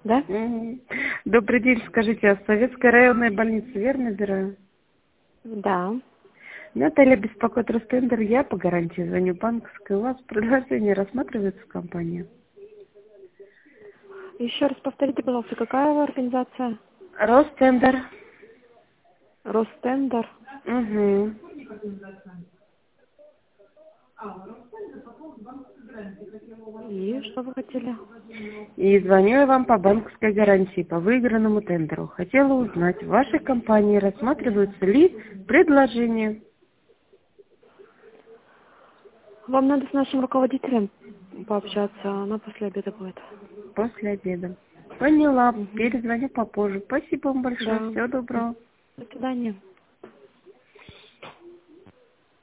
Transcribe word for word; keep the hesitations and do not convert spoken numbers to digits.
Да? Мгм. Добрый день, скажите, а Советская районная больница, верно набираю? Да. Наталья беспокоит Ростендер, я по гарантии звоню банковской. У вас предложение рассматривается в компании? Еще раз повторите, пожалуйста, какая вы организация? Ростендер. Ростендер. Угу. И что вы хотели? И звоню я вам по банковской гарантии, по выигранному тендеру. Хотела узнать, в вашей компании рассматриваются ли предложения? Вам надо с нашим руководителем пообщаться, она после обеда будет. После обеда. Поняла, Угу. перезвоню попозже. Спасибо вам большое, Да. всего доброго. До свидания.